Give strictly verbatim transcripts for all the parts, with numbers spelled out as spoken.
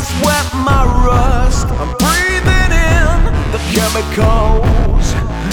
sweat, my rust. I'm breathing in the chemicals.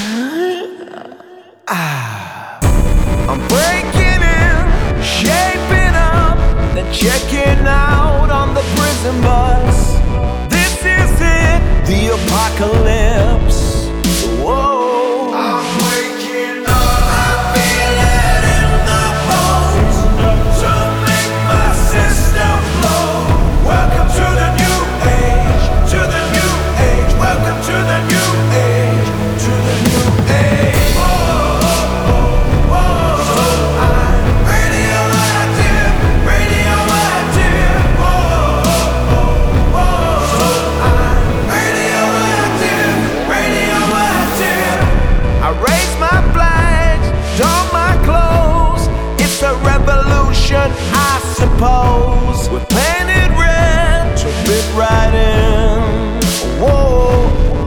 Ah. I'm breaking in, shaping up, then checking out on the prison bus. This is it, the apocalypse. Whoa. I'm waking up, I feel it in the bones to make my system flow. Welcome to the new age, to the new age. Welcome to the new age, to the new age. Whoa, whoa, whoa. So I'm radioactive, radioactive. Whoa, whoa, whoa. So I'm radioactive, radioactive. I raise my flags, don my clothes. It's a revolution, I suppose. We're painted red to fit right in. Whoa.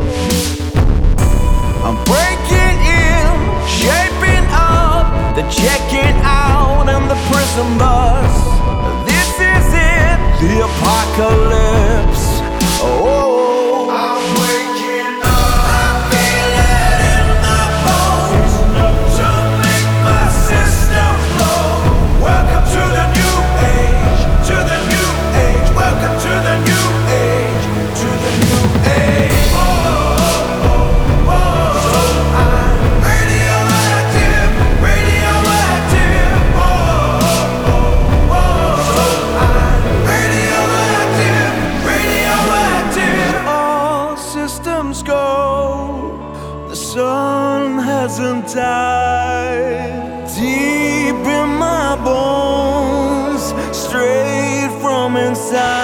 I'm breaking in, shaping up, then checking out on the prison bus. This is it, the apocalypse. Oh, I'm waking up, I feel it in the bones to make my system flow. Welcome to the new age, to the new age. Welcome to the new age, to the new age. Whoa, whoa. So I'm radioactive, radioactive. Whoa, whoa. So I'm radioactive, radioactive. All systems go. The sun hasn't died. Deep in my bones, straight from inside.